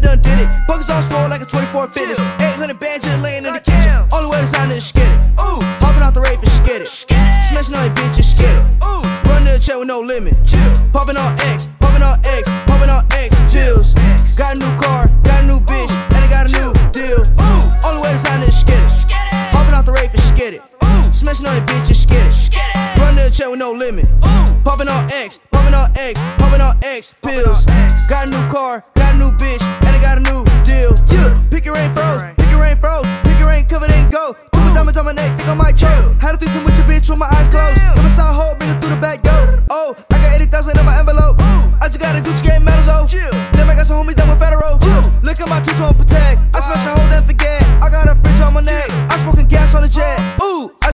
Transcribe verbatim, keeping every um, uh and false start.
done did it. Buckets on swole like a twenty-four fitness. eight hundred bands just laying in the kitchen. Only way to sign is skid it. Hopping off the rave and skid it. Smashing on your bitch and skid it. Run to the check with no limit. Popping on X, popping on X, popping on X. Chills. Got a new car, got a new bitch, and I got a new deal. Only way to sign is skid it. Hopping off the rave and skid it. Smashing on your bitch and skid it. Run to the check with no limit. Popping on X, popping on X, popping on X pills. Got a new car, got a new bitch, and I got a new deal. Yeah, pick your rain froze, pick your rain froze, pick your rain covered in gold. Two diamonds on my neck, think I might choke. Had a threesome with your bitch with my eyes closed.